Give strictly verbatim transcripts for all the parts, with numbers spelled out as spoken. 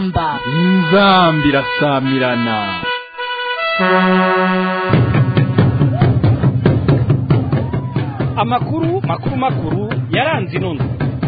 inzamba inzamba irasamirana. Amakuru makuru makuru yaranze inono.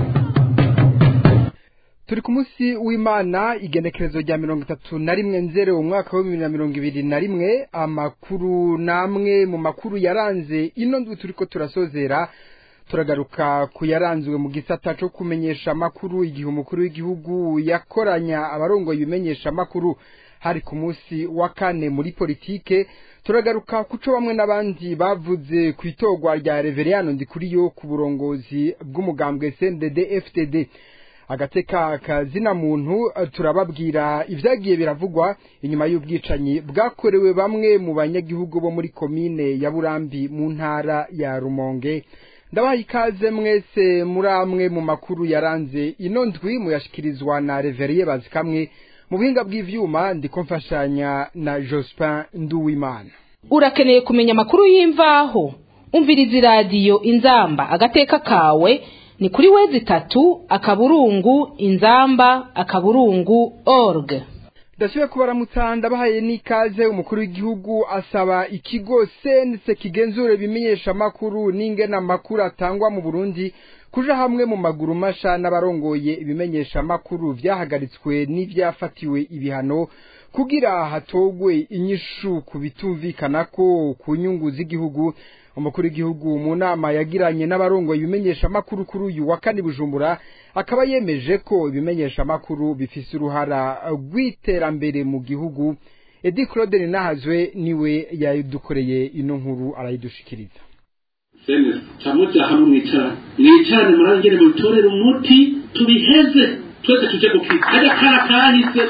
Turi ku munsi w'Imana igenekerezo rya mirongo itatu na rimwe nzere umwaka wa bibiri na mirongo ibiri na rimwe. Amakuru namwe mu makuru yaranze ino ndwi turiko turasozera, turagaruka ku yaranzwe mu gisata cyo kumenyesha amakuru igihe umukuru w'igihugu yakoranya abarongoye ibimenyesha amakuru hari ku munsi wa kane muri politike. Turagaruka kuco bamwe n'abandi bavuze ku itogwa rya Reveriyano Ndikuriyo ku burongozi bw'umugambwe C N D D F D D. Agateka kazina muntu turababwira ivyagiye biravugwa inyuma y'ubwicanyi bwakorewe bamwe mu banyagihugu bo muri komine ya Burambi mu ntara ya Rumonge. Ndabaha ikaze mwese muri amwe mu makuru yaranze ino ndwi muyashikirizwa na Reveriye Bazikamwe, mu buhinga bw'ivyuma ndiko mfashanya na Jospin Nduwimana. Urakeneye kumenya amakuru y'imvaho? Umviriza radio Inzamba agateka kawe ni kuri wezi tatu akaburungu inzamba akaburungu org. Ndashobora kubaramutsa ndabahaye n'ikaze. Umukuru w'igihugu asaba ikigo C N C kigenzura bimenyesha amakuru n'ingena makuru atangwa mu Burundi kuja hamwe mu maguru masha n'abarongoye ibimenyesha amakuru vyahagaritswe n'ivyafatiwe ibihano kugira hatogwe inyishu kubitumvikana ko ku nyungu z'igihugu. Umukuru w'igihugu mu nama yagiranye n'abarongoye ibimenyesha amakuru kuri uyu wa kane Bujumbura akaba yemeje ko ibimenyesha amakuru bifise uruhara rw'iterambere mu gihugu. Edi Claude Nahazwe niwe yadukoreye ino nkuru arayidushikiriza. Sene chamuja hamwe mwicara mwicarane murangere mu bitorera umuti tubiheze twese tuje gukika aja kara kahise.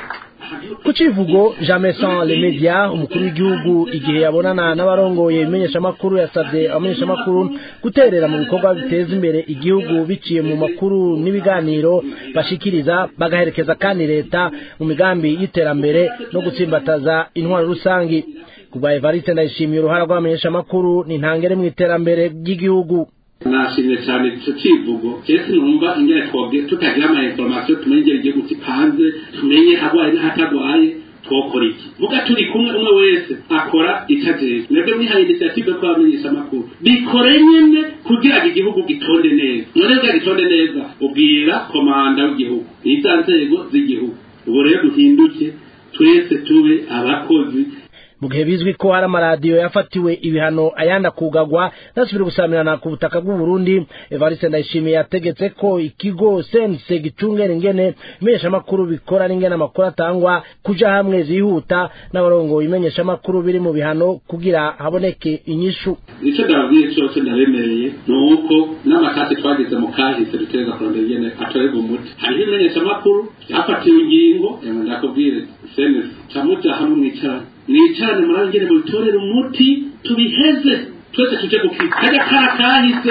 Kucivugo jamais sans les médias, umukuru w'igihugu igihe yabonana n'abarongoye ibimenyesha makuru yasabye abamenyesha makuru guterera mu bikorwa biteza imbere igihugu biciye mu makuru n'ibiganiro bashikiriza, bagaherekeza kandi leta mu migambi y'iterambere no gutsimbataza intwaro rusangi. Kuba Evariste Ndayishimiye uruhara rw'abamenyesha makuru ni ntangere mu iterambere ry'igihugu. Nashimye cyane ico kivugo cyese numva ingere twobwe tutagira ama information tumenye igihugu kipanze tumenye habwaye n'ahatagwaye twokora iki muga turi kumwe umwe wese akora itaje nabyo mwihaye initiative ko abamenyesha amakuru bikore nyene kugira ngo igihugu gitonde neza none gitonde neza ubwira komanda w'igihugu n'izanzego z'igihugu ubu rero duhinduke twese tube abakozi. Mu gihe bizwi ko hari amaradiyo yafatiwe ibihano ayanda kugagwa nasubira gusamirana ku butaka bw'u Burundi, Evariste Ndayishimiye yategetse ko ikigo C N C gicungera ingene imenyesha makuru bikora n'ingene amakuru atangwa kuja hamwe zihuta n'abarongoye imenyesha makuru biri mu bihano kugira haboneke inyishu. Ico ndabwiye cyose ndabemereye nuko n'amakati twagize mu kahise duteza kurondera ingene atorega umuti. Hari imenyesha makuru yafatiwe ingingo ndakubwire C N C chamuja hamwe mwicara mwicarane murangere mu bitorera umuti tubiheze twese tuje gukika aja kara kahise.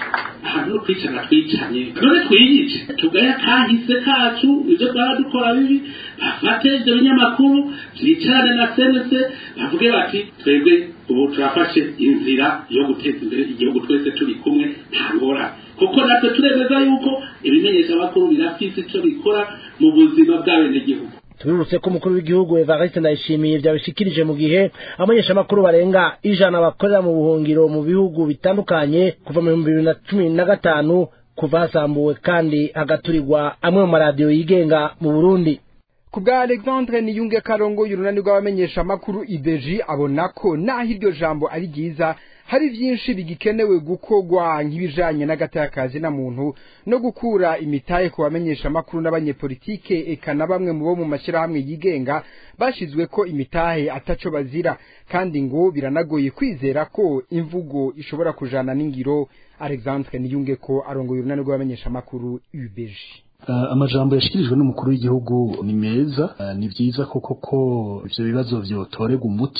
Hano kwicara twicanye none twiyice tugaya kahise kacu ivyo baradukora bibi bafate ivyo binyamakuru twicarane na C N C bavuge bati twebwe ubu turafashe inzira yo guteza imbere igihugu twese turi kumwe nta ngora kuko natwe turemeza yuko ibimenyesha amakuru birafise ico bikora mu buzima bw'abenegihugu. Tubibutse ko umukuru w'igihugu Evariste Ndayishimiye byabishikirije mu gihe abamenyesha makuru barenga ijana bakorera mu buhungiro mu bihugu bitandukanye kuva mu bihumbi bibiri na cumi na gatanu kuva hasambuwe kandi hagaturirwa amwe mu maradiyo yigenga mu Burundi. Kubwa Alexandre Niyunge Karongo y'urunani rw'abamenyesha amakuru I B J abona ko naho iryo jambo ari ryiza hari byinshi bigikenewe gukogwa nk'ibijanye n'agatakazi na muntu no gukura imitaye ku bamenyesha amakuru n'abanyepolitike eka na bamwe mu bo mu mashirahamwe yigenga bashizwe ko imitahe ataco bazira kandi ngo biranagoye kwizera ko imvugo ishobora kujana n'ingiro. Alexandre Niyunge ko arongo y'urunani rw'abamenyesha amakuru U B J. Uh, amajambo yashikirijwe n'umukuru w'igihugu ni meza, uh, ni byiza koko ko ivyo bibazo vyotorega umuti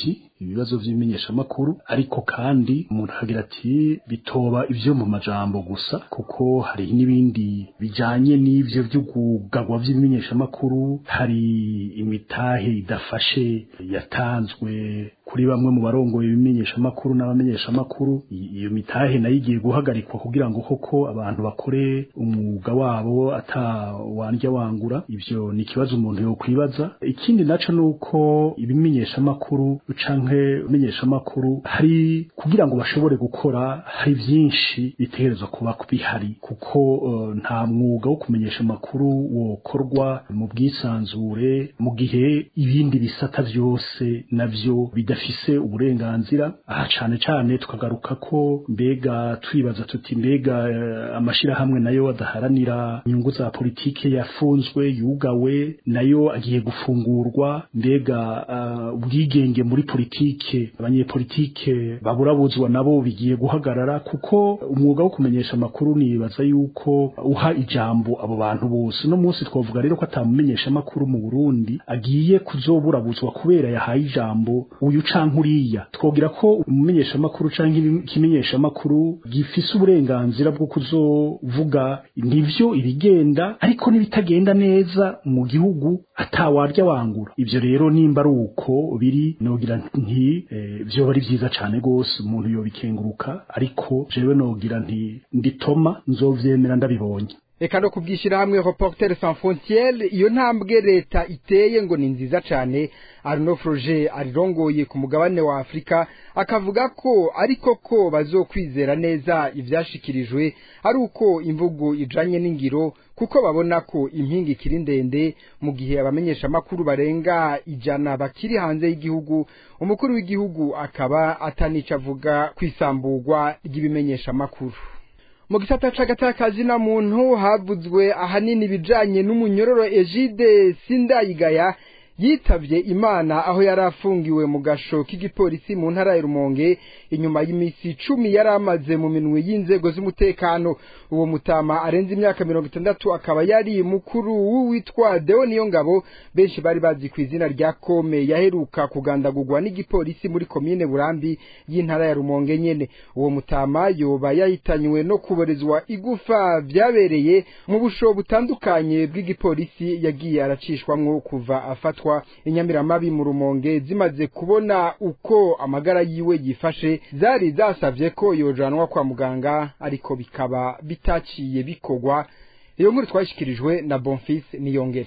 ibibazo vy'imenyeshamakuru ariko kandi umuntu akagira ati bitoba ivyo mu majambo gusa kuko hari n'ibindi bijanye n'ivyo vy'ugugagwa vy'imenyeshamakuru hari imitahe idafashe yatanzwe kuri bamwe mu barongoye ibimenyeshamakuru n'abamenyeshamakuru iyo mitahe nayo igiye guhagarikwa kugira ngo koko abantu bakore umwuga wabo ata wandya wangura ivyo ni ikibazo umuntu yo kwibaza ikindi naco nuko ibimenyeshamakuru canke ibimenyeshamakuru hari kugira ngo bashobore gukora hari vyinshi bitegerezwa kuba bihari kuko uh, nta mwuga wo kumenyesha amakuru wokorwa mu bwisanzure mu gihe ibindi bisata vyose navyo bidafise uburenganzira aha cane cane tukagaruka ko mbega twibaza tuti mbega uh, amashira hamwe nayo adaharanira inyungu za politike yafunzwe yugawe nayo agiye gufungurwa mbega uh, ubwigenge muri politike abanyepolitike baburabuzwa nabo bigiye guhagarara kuko umwuga wo kumenyesha amakuru nibaza yuko uha ijambo abo bantu bose no munsi twavuga rero ko atamumenyesha amakuru mu Burundi agiye kuzoburabuzwa kubera yahaye ijambo uyu cankuriya twogira ko umumenyesha amakuru canke kimenyesha amakuru gifise uburenganzira bwo kuzovuga nivyo ibigenda ariko nibitagenda neza mu gihugu atawarya wangura ivyo rero nimba ari uko biri nogira nti e, vyo bari vyiza cane gose umuntu yo bikenguruka ariko jewe nogira nti nditoma nzovyemera ndabibonye eka no kubwishira hamwe Reporters sans frontières iyo ntambwe leta iteye ngo ni nziza cane Arnaud Froger arirongoye ku mugabane wa Afrika akavuga ko ariko ko bazokwizera neza ivyashikirijwe ari uko imvugo ijanye n'ingiro kuko babona ko impinga ikiri ndende mu gihe abamenyesha makuru barenga ijana bakiri hanze y'igihugu umukuru w'igihugu akaba atanica avuga kwisamburwa ry'ibimenyesha makuru mu gisata c'agatakazi na muntu havuzwe ahanini bijanye n'umunyororo Egide Sindayigaya yitavye Imana aho yarafungiwe mu gasho k'igipolisi mu ntara ya Rumonge inyuma y'imisi icumi yaramaze mu minwe y'inzego z'umutekano uwo mutama arenze imyaka mirongo itandatu akaba yari mukuru w'uwitwa Deo Niyongabo benshi bari bazi ku izina rya Kome yaheruka kugandagurwa n'igipolisi muri komine Burambi y'intara ya Rumonge nyene uwo mutama yoba yahitanywe no kuborezwa igufa vyabereye mu busho butandukanye bw'igipolisi yagiye aracishwamwo kuva afatwa inyamiramabi mu Rumonge zimaze kubona uko amagara yiwe yifashe zari zasavye ko yojanwa kwa muganga ariko bikaba bitaciye bikogwa iyo nkuru twashikirijwe na Bonfils Niyongere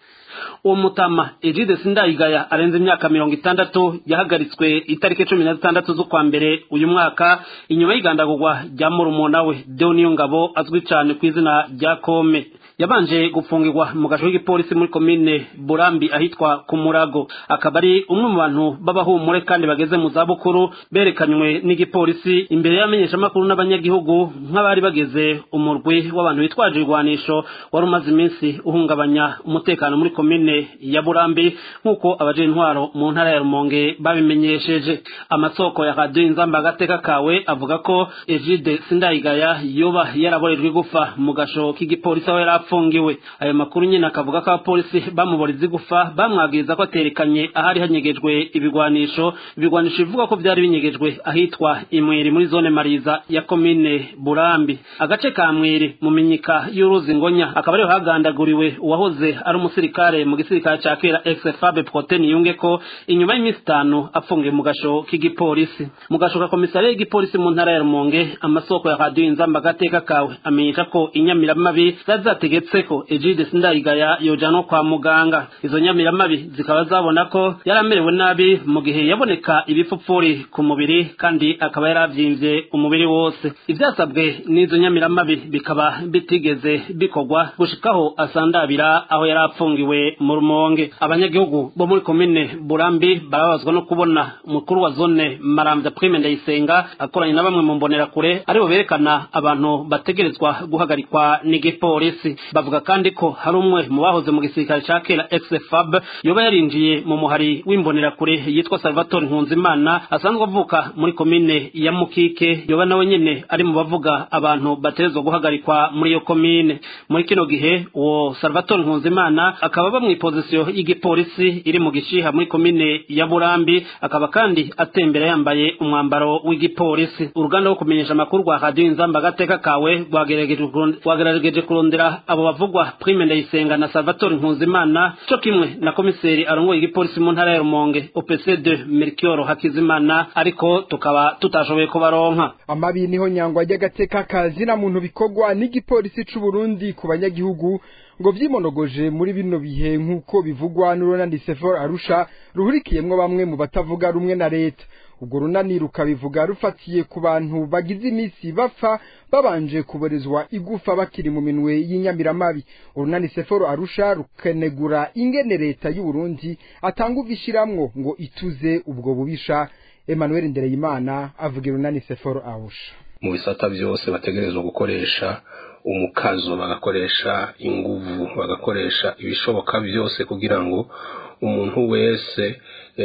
uwo mutama Egide Sindayigaya arenze imyaka mirongo itandatu yahagaritswe itariki cumi na zitandatu z'ukwa mbere uyu mwaka inyuma y'igandagurwa rya murumuna we Deo Niyongabo azwi cyane ku izina rya Kome yabanje gufungirwa mu gasho k'igipolisi muri komine Burambi ahitwa ku Murago akaba ari umwe mu bantu babahumure kandi bageze mu zabukuru berekanywe n'igipolisi imbere y'amenyesha makuru n'abanyagihugu nk'abari bageze umurwi w'abantu bitwaje irwanisho wari umaze iminsi uhungabanya umutekano muri komine ya Burambi nk'uko abaje intwaro mu ntara ya Rumonge babimenyesheje amasoko ya Radio Inzamba agateka kawe avuga ko Egide Sindayigaya yoba yaraborejwe gufa mu gasho k'igipolisi aho yarafungiwe ayo makuru nyine akavuga ko abapolisi bamuboreze gufa bamwagiriza ko aterekanye ahari hanyegejwe ibigwanisho ibigwanisho bivuga ko byari binyegejwe ahitwa Imweri muri zone Mariza ya komine Burambi agace ka Mweri mu minyika y'uruzi Ngonya akaba ariho hagandaguriwe uwahoze ari umusirikare mu gisirikare ca kera ex-Fabe Protein yunge ko inyuma y'imisi itanu afungiwe mu gasho k'igipolisi mu gasho ka komisariya y'igipolisi mu ntara ya Rumonge amasoko ya Radio Inzamba agateka kawe amenyesha ko inyamiramabi zazategetse ko Egide Sindayigaya yojanwa kwa muganga izo nyamiramabi zikaba zabona ko yaramerewe nabi mu gihe yaboneka ibipfupfuri ku mubiri kandi akaba yaravyimbye umubiri wose ivyasabwe n'izo nyamiramabi bikaba bitigeze bikogwa gushikaho asandabira aho yarapfungiwe mu Rumonge abanyagihugu bo muri komine Burambi barabazwa no kubona umukuru wa zone Maramvya Prime Ndayisenga akoranye na bamwe mu mbonera kure aribo berekana abantu bategerezwa guhagarikwa n'igipolisi bavuga kandi ko hari umwe mu bahoze mu gisirikare ca kera ex-F A B yoba yarinjiye mu muhari w'imbonerakure yitwa Salvatore Nkunzimana asanzwe avuka muri komine ya Mukike yoba nawe nyene ari mu bavuga abantu batezwe guhagarikwa muri iyo komine. Muri kino gihe uwo Salvatore Nkunzimana akaba ba mu position y'igipolisi iri mu gishiha muri komine ya Burambi, akaba kandi atembera yambaye umwambaro w'igipolisi. Uruganda rwo kumenyesha amakuru rwa Radio Inzamba agateka kawe rwagerageje kurondera abo bavugwa Prime Ndayisenga na Salvatore Nkunzimana cyo kimwe na komiseri arongoye igipolisi mu ntara ya Rumonge O P C deux Melchior Hakizimana, ariko tukaba tutashoboye kubaronka. Amabi niho nyangwa y'agateka kazi na muntu bikogwa n'igipolisi c'u Burundi ku banyagihugu ngo vyimonogoje muri bino bihe nkuko bivugwa n'urunani Sefor Arusha ruhurikiyemwo bamwe mu batavuga rumwe na leta. Ubwo runani rukabivuga rufatiye ku bantu bagize imisi bapfa babanje kuborezwa igufa bakiri mu minwe y'inyamiramabi. Urunani Sefor Arusha rukenegura ingene leta y'u Burundi atanga uvishiramwo ngo ituze ubwo bubisha. Emmanuel Ndereyimana avuga urunani Sefor Arusha. Mu bisata byose bategerezwa gukoresha umukazo, bagakoresha inguvu, bagakoresha ibishoboka byose kugira ngo umuntu wese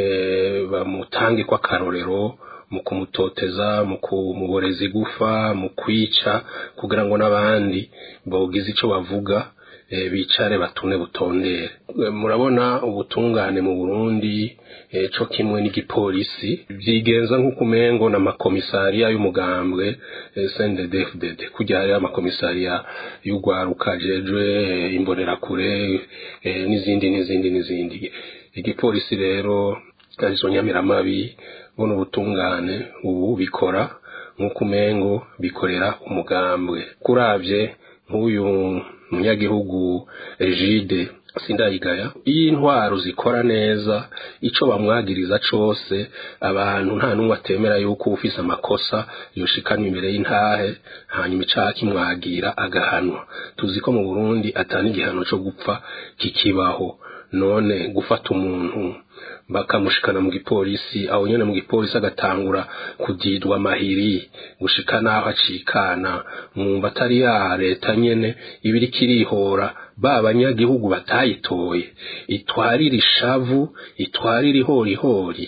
e, bamutange kwa karorero mu kumutoteza, mu kumuboreza igufa, mu kwica, kugira ngo n'abandi bogize ico bavuga e, bicare batune butondere. E, murabona ubutungane mu Burundi e, co kimwe n'igipolisi vyigenza nk'ukumengo na makomisariya y'umugambwe e, C N D D F D D kujya hari amakomisariya y'ugwaruka jejwe e, imbonerakure e, n'izindi n'izindi n'izindi. Igipolisi rero arizo nyamiramabi bono butungane ubu bikora nk'ukumengo bikorera umugambwe. Kuravye nk'uyu munyagihugu Egide Sindayigaya, iyi intwaro zikora neza ico bamwagiriza cose, abantu nta numwe atemera yuko ufise amakosa yoshikana imbere y'intahe hanyuma icaha kimwagira agahanwa. Tuziko mu Burundi atani igihano cyo gupfa kikibaho, none gufata umuntu bakamushikana mu gipolisi aho nyene mu gipolisi agatangura kugidwa mahiri gushikana aho acikana, mwumva atari ya leta nyene ibiri kirihora ba banyagihugu batayitoye itwarira ishavu, itwarira ihorihori,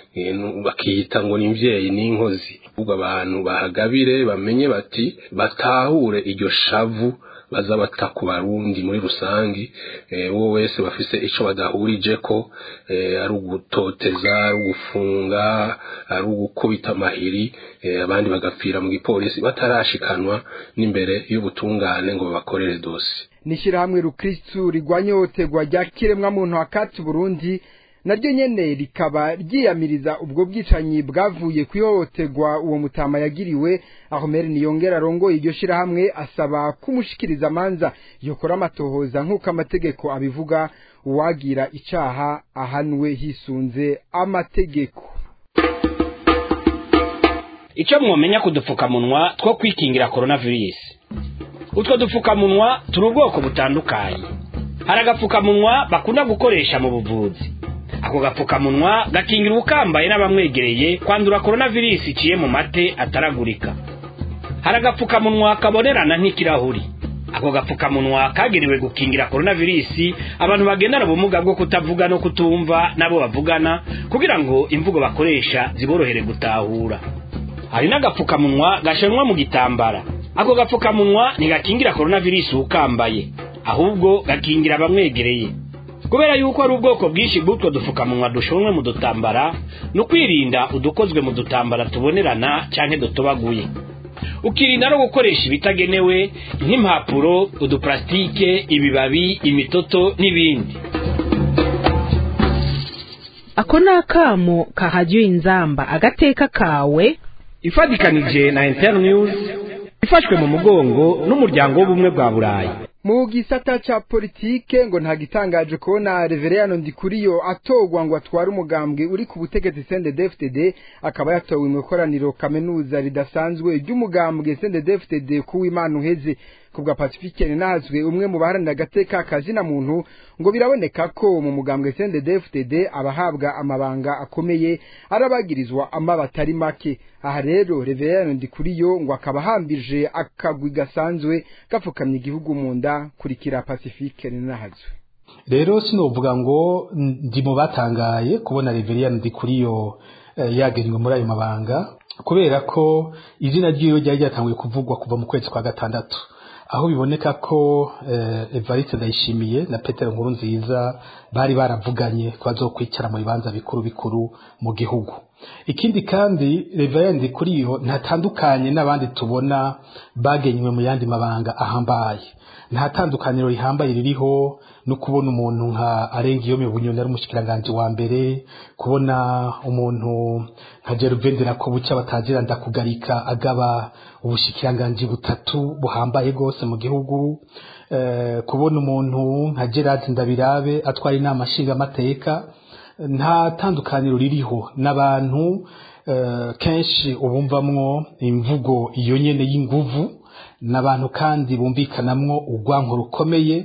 bakiyita ngo nimvyeyi n'inkozi. Ubwo abantu bahagabire bamenye bati batahure iryo shavu baza bataku Barundi muri rusangi, eh wo wese bafise ico badahurije ko eh ari ugutoteza, ari ugufunga, ari ugukubita mahiri, eh abandi bagapfira mu gipolisi batarashikanwa n'imbere y'ubutungane ngo babakorere dosi. Nishirahamwe Rukristu rigwanyotegwa rya kiremwa muntu hakati Burundi naryo nyene rikaba ryiyamiriza ubwo bwicanyi bwavuye kwihohotegwa uwo mutama yagiriwe. Ahomeri Niyongera rongo iryo shirahamwe asaba kumushikiriza manza yokora amatohoza nk'uko amategeko abivuga, uwagira icaha ahanwe hisunze amategeko. Ico mwomenya kudupfukamunwa two kwikingira coronavirus. Utwo dupfukamunwa turi ubwoko butandukanye. Hari agapfukamunwa bakunda gukoresha mu buvuzi. Ako gapfukamunwa gakingira ukambaye n'abamwegereye kwandura coronavirus iciye mu mate ataragurika. Hari agapfukamunwa kabonerana nk'ikirahuri. Ako gapfukamunwa kagiriwe gukingira coronavirus abantu bagendana ubumuga bwo kutavuga no kutumva nabo bavugana kugira ngo imvugo bakoresha ziborohere gutahura. Hari n'agapfukamunwa gashanwa mu gitambara. Ako gapfukamunwa ntigakingira coronavirus ukambaye, ahubwo gakingira abamwegereye. Kubera yuko ari ubwoko bwinshi bw'utwo dupfukamunwa dushonwe mu dutambara, no kwirinda udukozwe mu dutambara tubonerana canke dutobaguye. Ukirinda no gukoresha ibitagenewe nk'impapuro, uduplastike, ibibabi, imitoto n'ibindi. Ako nakamo ka Radio Inzamba agateka kawe ifadikanije na Internews ifashwe mu mugongo n'umuryango w'ubumwe bwa Burayi. Mu gisata cha politike ngo nta gitangaje kubona Reverend Ndikuriyo atogwa ngo atware umugambwe uri ku butegetsi C N D D F D, akaba yatowe mu koraniro kaminuza ridasanzwe ry'umugambwe C N D D F D ku Imana uheze. Kubwa Pacifique Nazwe umwe mu baharanira agateka kazina muntu ngo biraboneka ko mu mugambwe C N D D F D abahabwa amabanga akomeye arabagirizwa amabatari make. Aha rero Reverend Ndikuriyo ngo akaba hambije akagwi gasanzwe gapfukamye igihugu mu nda Rwanda kurikira Pacifique Ninahazwe. Rero sinovuga ngo ndi mu batangaye kubona Reverien Ndikuriyo eh, yagenywe muri ayo mabanga kubera ko izina ryiwe ryari ryatanguye kuvugwa kuva mu kwezi kwa gatandatu aho biboneka ko eh, Evariste Ndayishimiye na Peter Nkurunziza bari baravuganye ko bazokwicara mu bibanza bikuru bikuru mu gihugu. Ikindi kandi Reverien Ndikuriyo ntatandukanye n'abandi tubona bagenywe mu yandi mabanga ahambaye. Nta tandukaniro rihambaye ririho no kubona umuntu nka Arengiyome Bunyoni ari umushikiranganje wa mbere, kubona umuntu nka Gervendera ko buca batazira ndakugarika agaba ubushikiranganje butatu buhambaye gose mu gihugu, eh, kubona umuntu nka Gerard Ndabirabe atwara inama nshinga amateka. Nta tandukaniro ririho n'abantu uh, kenshi ubumvamwo imvugo iyo nyene y'inguvu n'abantu kandi bumvikanamwo urwanko rukomeye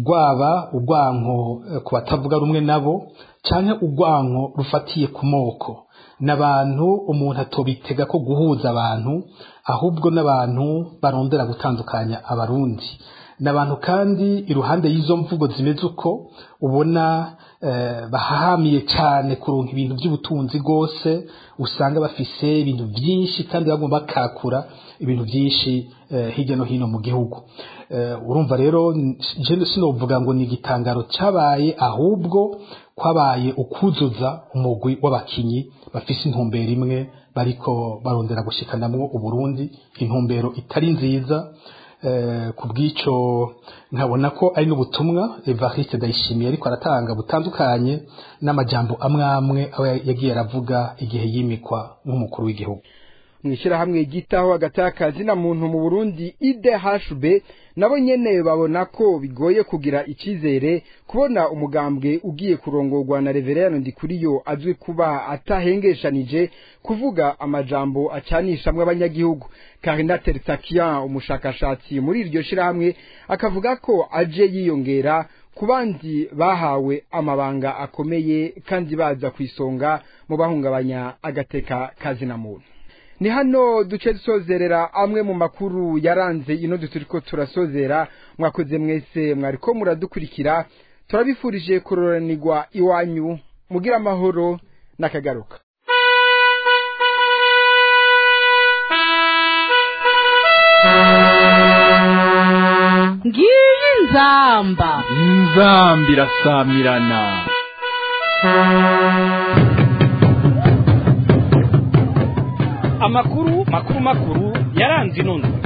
rwaba urwanko uh, ku batavuga rumwe nabo canke urwanko rufatiye ku moko. N'abantu umuntu atobitega ko guhuza abantu ahubwo n'abantu barondera gutandukanya abarundi. N'abantu kandi iruhande y'izo mvugo zimeze uko ubona eh, bahahamiye cyane kuronka ibintu by'ubutunzi gose, usanga bafise ibintu byinshi kandi bagomba bakakura ibintu byinshi eh, hirya no hino mu gihugu. Eh, urumva rero je sinovuga ngo ni igitangaro cabaye ahubwo kwabaye ukuzuza umugwi w'abakinyi bafise intumbero imwe bariko barondera gushikanamwo Uburundi, intumbero itari nziza. Eh, kubwico nkabona ko ari n'ubutumwa Evariste Ndayishimiye ariko aratanga butandukanye n'amajambo amwe amwe aho yagiye aravuga igihe yimikwa nk'umukuru w'igihugu. Mwishira hamwe gitaho agatakazi na muntu mu Burundi I D H B nabo nyene babona ko bigoye kugira ikizere kubona umugambwe ugiye kurongorwa na Reverien Ndikuriyo azwi kuba atahengeshanije kuvuga amajambo acanishamwe abanyagihugu. Karina Tertsakian umushakashatsi muri iryo shira hamwe akavuga ko aje yiyongera kubandi bahawe amabanga akomeye kandi baza kwisonga mu bahungabanya agateka kazi na muntu. Ni hano duce dusozerera amwe mu makuru yaranze ino duturiko turasozera. Mwakoze mwese mwariko muradukurikira, turabifurije kuroranirwa iwanyu, mugira amahoro nakagaruka. Ngiyi nzamba inzambi irasamirana. Amakuru makuru makuru yaranze inondo.